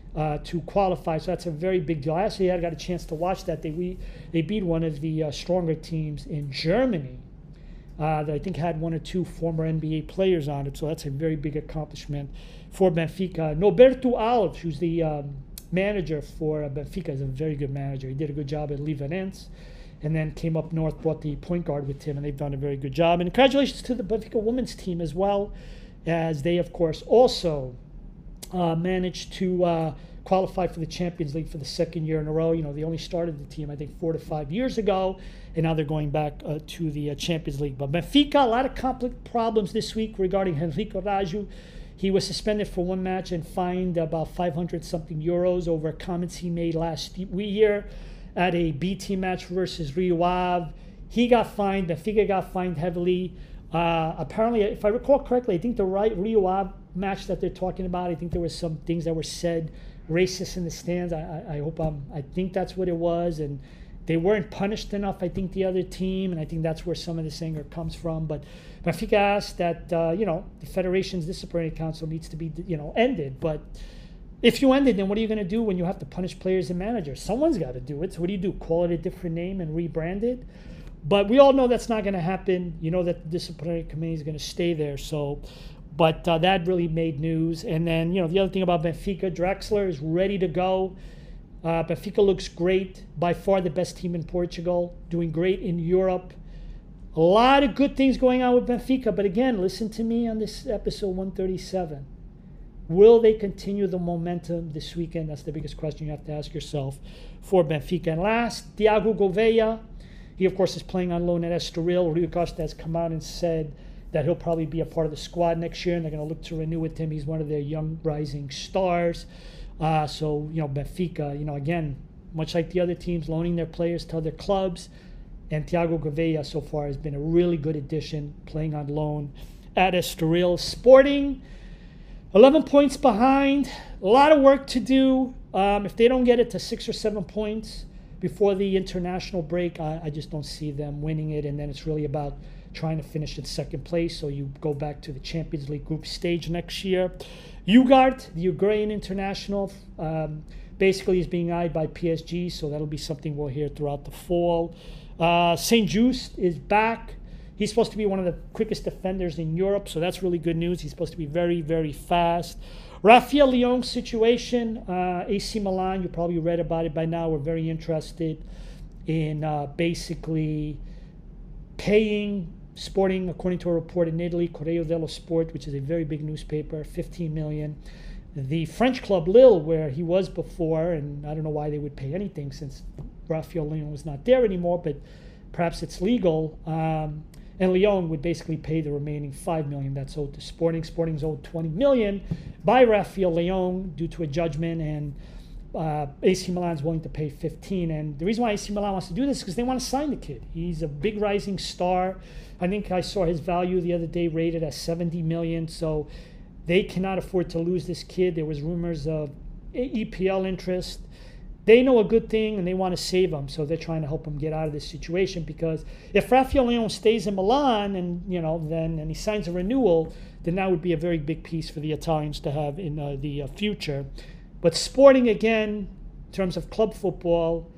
to qualify, so that's a very big deal. I actually got a chance to watch that. They beat one of the stronger teams in Germany that I think had one or two former NBA players on it, so that's a very big accomplishment for Benfica. Norberto Alves, who's the manager for Benfica, is a very good manager. He did a good job at Livanense, and then came up north, brought the point guard with him, and they've done a very good job. And congratulations to the Benfica women's team as well, as they, of course, also managed to qualify for the Champions League for the second year in a row. They only started the team, I think, 4 to 5 years ago, and now they're going back to the Champions League. But Benfica, a lot of problems this week regarding Henrique Raju. He was suspended for one match and fined about 500-something euros over comments he made last year at a B team match versus Rio Ave. He got fined. Benfica got fined heavily. Apparently, if I recall correctly, I think the Rio Ave match that they're talking about, I think there was some things that were said racist in the stands. I think that's what it was, and they weren't punished enough, I think, the other team, and I think that's where some of this anger comes from. But Benfica asked that the Federation's disciplinary council needs to be ended. But if you end it, then what are you going to do when you have to punish players and managers? Someone's got to do it. So what do you do? Call it a different name and rebrand it? But we all know that's not going to happen. You know that the disciplinary committee is going to stay there. But that really made news. And then, the other thing about Benfica, Draxler is ready to go. Benfica looks great. By far the best team in Portugal. Doing great in Europe. A lot of good things going on with Benfica. But again, listen to me on this episode 137. Will they continue the momentum this weekend? That's the biggest question you have to ask yourself for Benfica. And last, Thiago Gouveia. He, of course, is playing on loan at Estoril. Rui Costa has come out and said that he'll probably be a part of the squad next year, and they're going to look to renew with him. He's one of their young rising stars. Benfica, again, much like the other teams, loaning their players to other clubs. And Thiago Gouveia so far has been a really good addition, playing on loan at Estoril. Sporting, 11 points behind. A lot of work to do. If they don't get it to 6 or 7 points before the international break, I just don't see them winning it. And then it's really about trying to finish in second place, so you go back to the Champions League group stage next year. Ugart, the Uruguayan international, basically is being eyed by PSG, so that'll be something we'll hear throughout the fall. St. Just is back. He's supposed to be one of the quickest defenders in Europe, so that's really good news. He's supposed to be very, very fast. Rafael Leão's situation, AC Milan, you probably read about it by now. We're very interested in basically paying Sporting, according to a report in Italy, Corriere dello Sport, which is a very big newspaper, 15 million. The French club Lille, where he was before, and I don't know why they would pay anything since Rafael Leão was not there anymore, but perhaps it's legal. And Lyon would basically pay the remaining $5 million that's owed to Sporting. Sporting's owed $20 million by Raphael Lyon due to a judgment, and AC Milan's willing to pay 15. And the reason why AC Milan wants to do this is because they want to sign the kid. He's a big rising star. I think I saw his value the other day rated at 70 million. So they cannot afford to lose this kid. There was rumors of EPL interest. They know a good thing and they want to save him. So they're trying to help him get out of this situation, because if Raphael Lyon stays in Milan and he signs a renewal, then that would be a very big piece for the Italians to have in the future. But Sporting, again, in terms of club football,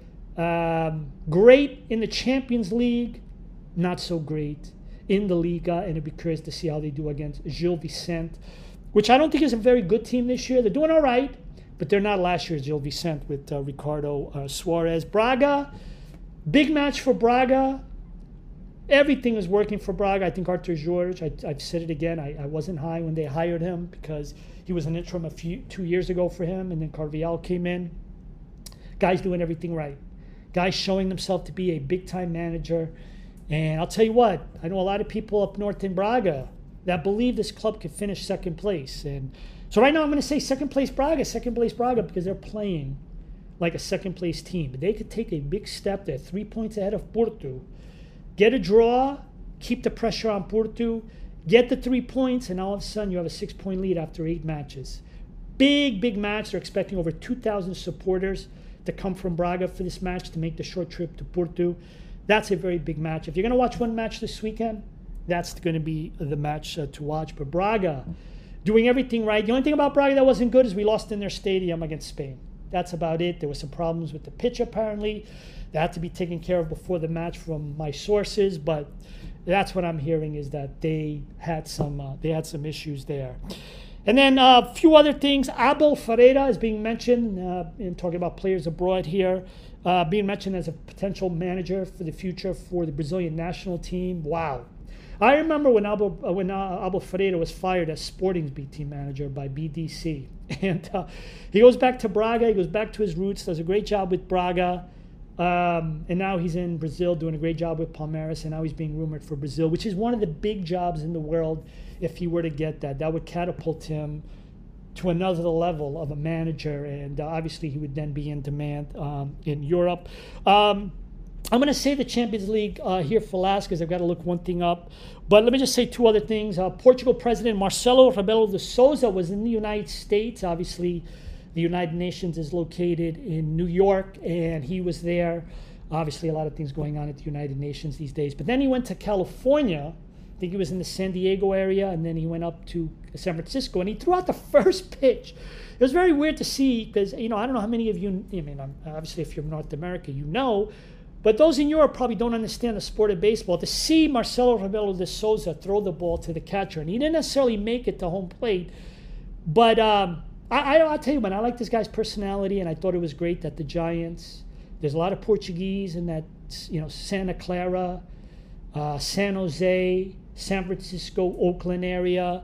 great in the Champions League, not so great in the Liga, and it'd be curious to see how they do against Gil Vicente, which I don't think is a very good team this year. They're doing all right, but they're not last year's Gil Vicente with Ricardo Suarez. Braga, big match for Braga. Everything is working for Braga. I think Arthur Jorge, I've said it again, I wasn't high when they hired him because he was an interim 2 years ago for him, and then Carvalhal came in. Guy's doing everything right. Guy's showing himself to be a big-time manager. And I'll tell you what, I know a lot of people up north in Braga that believe this club could finish second place. And so right now I'm going to say second place Braga, because they're playing like a second-place team. But they could take a big step. They're 3 points ahead of Porto. Get a draw, keep the pressure on Porto, get the 3 points, and all of a sudden you have a 6-point lead after 8 matches. Big match. They're expecting over 2,000 supporters to come from Braga for this match to make the short trip to Porto. That's a very big match. If you're going to watch one match this weekend, that's going to be the match to watch. But Braga doing everything right. The only thing about Braga that wasn't good is we lost in their stadium against Spain. That's about it. There were some problems with the pitch apparently. That had to be taken care of before the match from my sources, but that's what I'm hearing, is that they had some issues there. And then a few other things. Abel Ferreira is being mentioned in talking about players abroad here, being mentioned as a potential manager for the future for the Brazilian national team. Wow. I remember when Abel Ferreira was fired as Sporting's B team manager by BDC. And he goes back to Braga, he goes back to his roots, does a great job with Braga. And now he's in Brazil doing a great job with Palmeiras, and now he's being rumored for Brazil, which is one of the big jobs in the world. If he were to get that, that would catapult him to another level of a manager, and obviously he would then be in demand in Europe. I'm going to say the Champions League here for last, because I've got to look one thing up. But let me just say 2 other things. Portugal President Marcelo Rebelo de Sousa was in the United States. Obviously, the United Nations is located in New York, and he was there. Obviously, a lot of things going on at the United Nations these days. But then he went to California. I think he was in the San Diego area, and then he went up to San Francisco, and he threw out the first pitch. It was very weird to see because, I don't know how many of you, obviously if you're North America, you know, but those in Europe probably don't understand the sport of baseball. To see Marcelo Rebelo de Sousa throw the ball to the catcher, and he didn't necessarily make it to home plate, but I'll tell you, man, I like this guy's personality, and I thought it was great that the Giants, there's a lot of Portuguese in that, Santa Clara, San Jose, San Francisco, Oakland area,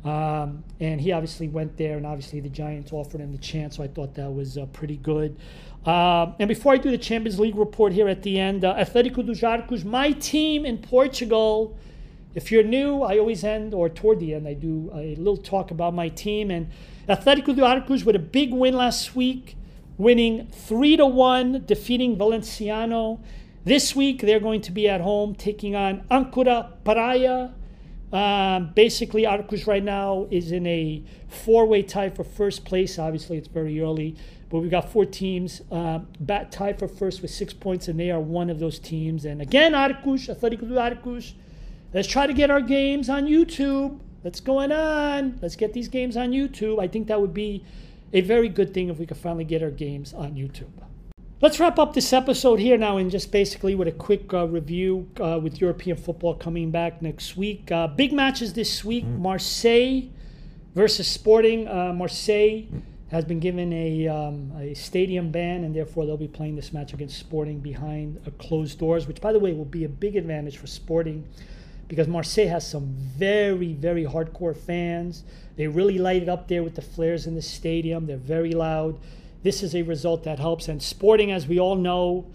and he obviously went there, and obviously the Giants offered him the chance, so I thought that was pretty good. And before I do the Champions League report here at the end, Atlético dos Arcos, my team in Portugal. If you're new, I always end, or toward the end, I do a little talk about my team. And Atlético dos Arcos with a big win last week, winning 3-1, defeating Valenciano. This week, they're going to be at home taking on Ancora Praia. Basically, Arcos right now is in a 4-way tie for first place. Obviously, it's very early, but we've got 4 teams tied for first with 6 points, and they are one of those teams. And again, Arcos, Atlético dos Arcos, let's try to get our games on YouTube. What's going on? Let's get these games on YouTube. I think that would be a very good thing if we could finally get our games on YouTube. Let's wrap up this episode here now and just basically with a quick review with European football coming back next week. Big matches this week. Marseille versus Sporting. Marseille has been given a stadium ban, and therefore they'll be playing this match against Sporting behind closed doors, which, by the way, will be a big advantage for Sporting because Marseille has some very, very hardcore fans. They really light it up there with the flares in the stadium. They're very loud. This is a result that helps. And Sporting, as we all know,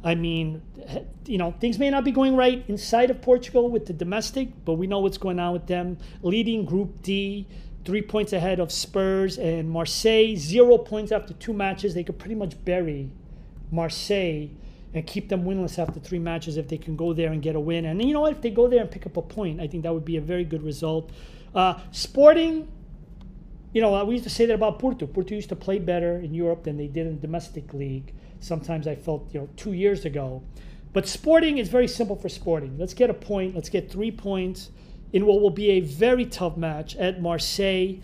I mean, things may not be going right inside of Portugal with the domestic, but we know what's going on with them. Leading Group D, 3 points ahead of Spurs and Marseille, 0 points after 2 matches. They could pretty much bury Marseille and keep them winless after 3 matches if they can go there and get a win. And you know what? If they go there and pick up a point, I think that would be a very good result. Sporting, we used to say that about Porto. Porto used to play better in Europe than they did in the domestic league. Sometimes I felt, 2 years ago. But Sporting is very simple for Sporting. Let's get a point. Let's get 3 points in what will be a very tough match at Marseille.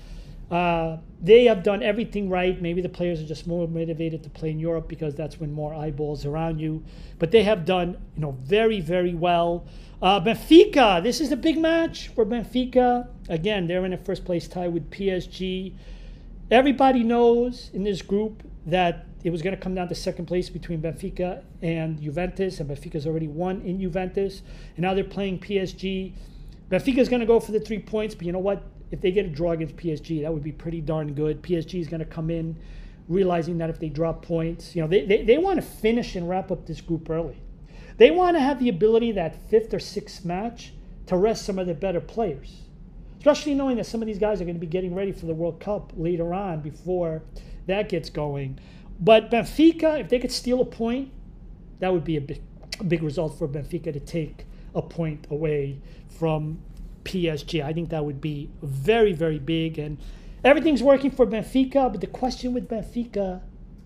They have done everything right. Maybe the players are just more motivated to play in Europe because that's when more eyeballs are on you. But they have done, very, very well. Benfica, this is the big match for Benfica. Again, they're in a first place tie with PSG. Everybody knows in this group that it was going to come down to second place between Benfica and Juventus, and Benfica's already won in Juventus, and now they're playing PSG. Benfica's going to go for the 3 points, but you know what? If they get a draw against PSG, that would be pretty darn good. PSG is going to come in realizing that if they drop points, they want to finish and wrap up this group early. They want to have the ability that 5th or 6th match to rest some of their better players, especially knowing that some of these guys are going to be getting ready for the World Cup later on before that gets going. But Benfica, if they could steal a point, that would be a big result for Benfica to take a point away from PSG. I think that would be very, very big. And everything's working for Benfica, but the question with Benfica,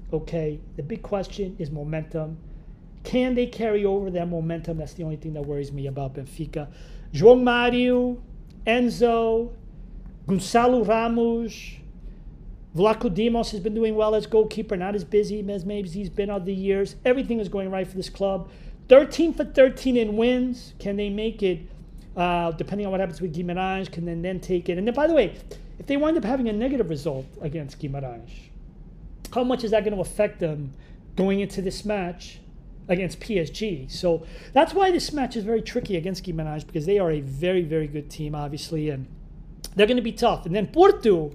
the big question is momentum. Can they carry over that momentum? That's the only thing that worries me about Benfica. João Mário, Enzo, Gonçalo Ramos, Vlaco Dimos has been doing well as goalkeeper, not as busy as maybe he's been other years. Everything is going right for this club. 13 for 13 in wins. Can they make it? Depending on what happens with Guimarães, can then take it. And then, by the way, if they wind up having a negative result against Guimarães, how much is that going to affect them going into this match against PSG? So that's why this match is very tricky against Guimarães, because they are a very, very good team, obviously, and they're going to be tough. And then Porto,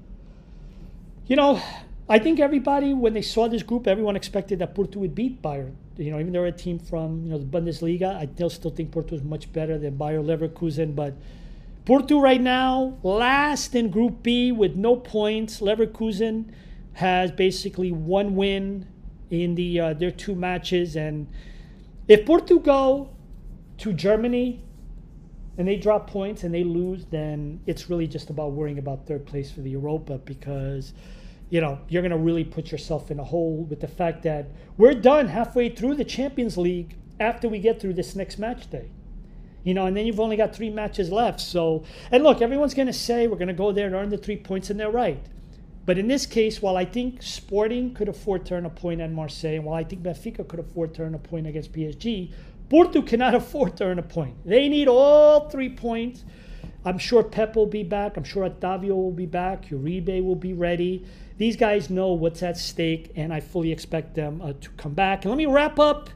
I think everybody, when they saw this group, everyone expected that Porto would beat Bayern. Even though they're a team from the Bundesliga, I still think Porto is much better than Bayer Leverkusen. But Porto right now, last in Group B with no points. Leverkusen has basically 1 win in their 2 matches. And if Porto go to Germany and they drop points and they lose, then it's really just about worrying about 3rd place for the Europa, because you're going to really put yourself in a hole with the fact that we're done halfway through the Champions League after we get through this next match day. And then you've only got 3 matches left. So, and look, everyone's going to say we're going to go there and earn the 3 points, and they're right. But in this case, while I think Sporting could afford to earn a point at Marseille, and while I think Benfica could afford to earn a point against PSG, Porto cannot afford to earn a point. They need all 3 points. I'm sure Pep will be back. I'm sure Otavio will be back. Uribe will be ready. These guys know what's at stake, and I fully expect them to come back. And let me wrap up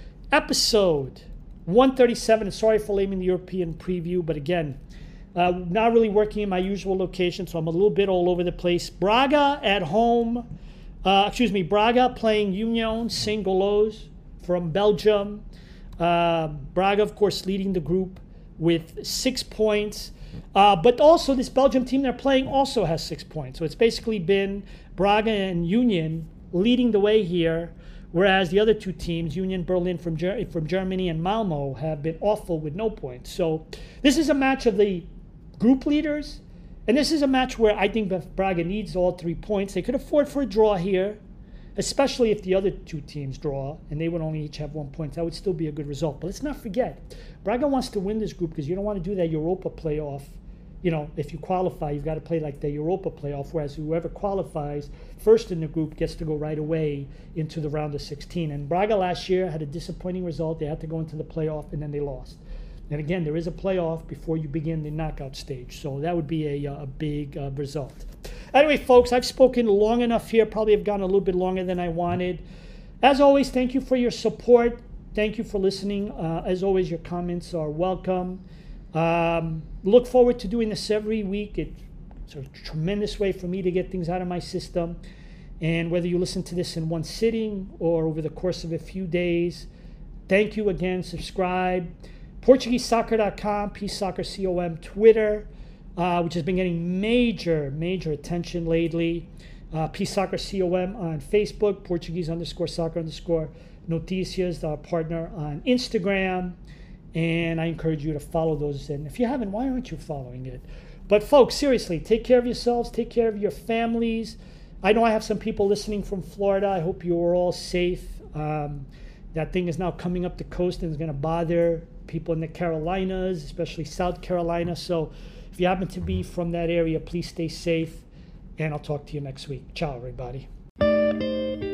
episode 137. And sorry for leaving the European preview, but again, not really working in my usual location, so I'm a little bit all over the place. Braga at home. Braga playing Union Saint-Gilloise from Belgium. Braga, of course, leading the group with 6 points. But also this Belgium team they're playing also has 6 points. So it's basically been Braga and Union leading the way here, whereas the other 2 teams, Union Berlin from Germany and Malmo, have been awful with no points. So this is a match of the group leaders, and this is a match where I think Braga needs all 3 points. They could afford for a draw here, especially if the other 2 teams draw, and they would only each have 1 point. That would still be a good result. But let's not forget, Braga wants to win this group because you don't want to do that Europa playoff. If you qualify, you've got to play like the Europa playoff, whereas whoever qualifies first in the group gets to go right away into the round of 16. And Braga last year had a disappointing result. They had to go into the playoff, and then they lost. And again, there is a playoff before you begin the knockout stage. So that would be a big result. Anyway, folks, I've spoken long enough here. Probably have gone a little bit longer than I wanted. As always, thank you for your support. Thank you for listening. As always, your comments are welcome. Look forward to doing this every week. It's a tremendous way for me to get things out of my system. And whether you listen to this in one sitting or over the course of a few days, thank you again. Subscribe. PortugueseSoccer.com, PSoccerCom, Twitter, which has been getting major attention lately. PSoccerCom on Facebook, Portuguese_soccer_noticias, our partner on Instagram. And I encourage you to follow those. And if you haven't, why aren't you following it? But folks, seriously, take care of yourselves. Take care of your families. I know I have some people listening from Florida. I hope you are all safe. That thing is now coming up the coast and is going to bother people in the Carolinas, especially South Carolina. So if you happen to be from that area, please stay safe. And I'll talk to you next week. Ciao, everybody.